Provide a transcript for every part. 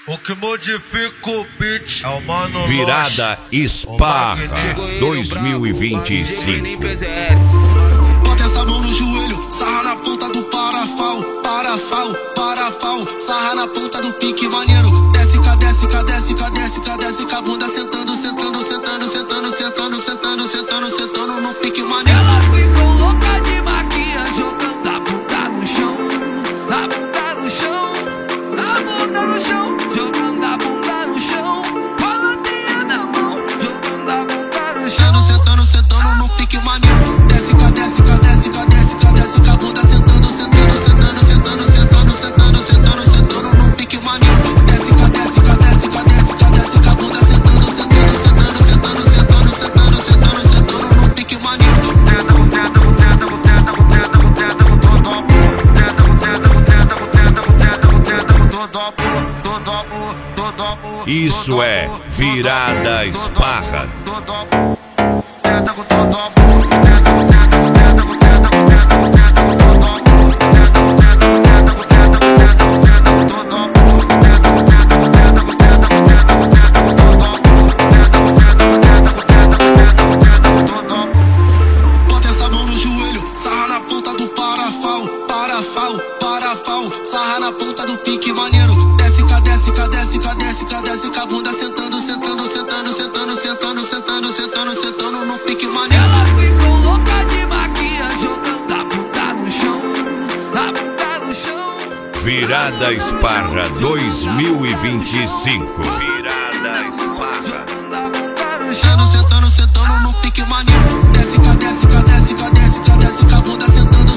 O que modifica o beat é o Mano Virada Esparra 2025. Bota essa mão no joelho, sarra na ponta do parafal, sarra na ponta do pique maneiro. Desce, desce, desce, desce, desce, com a bunda sentando no pique maneiro. Ela ficou louca de maquia, jogando a bunda no chão, a bunda no chão, a bunda no chão, jogando a bunda no chão, com a latinha na mão, jogando a bunda no chão. Sentando no pique maneiro. Desce, desce, desce, desce, desce, com a bunda sentando no pique maneiro. Desce, desce, desce, desce, desce, com a bunda sentando no pique maneiro. Isso é Virada Esparra. Bota essa mão no joelho, sarra na ponta do parafal, sarra na ponta do pique maneiro. Desce, desce, desce, desce, desce, com a bunda sentando no pique maneiro. Ela ficou louca de maquia, jogando a bunda no chão, a bunda no chão. Virada Esparra 2025. Virada Esparra. Sentando no pique maneiro. Desce, desce, desce, desce, desce, com a bunda sentando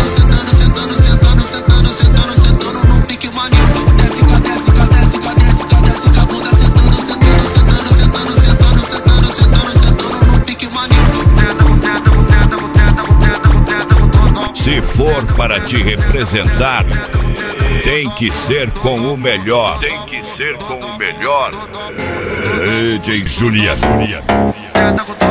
no pique maneiro. Desce, desce, desce, desce, desce, com a bunda sentando no pique maneiro. Se for para te representar, tem que ser com o melhor. Tem que ser com o melhor. DJ Juliano.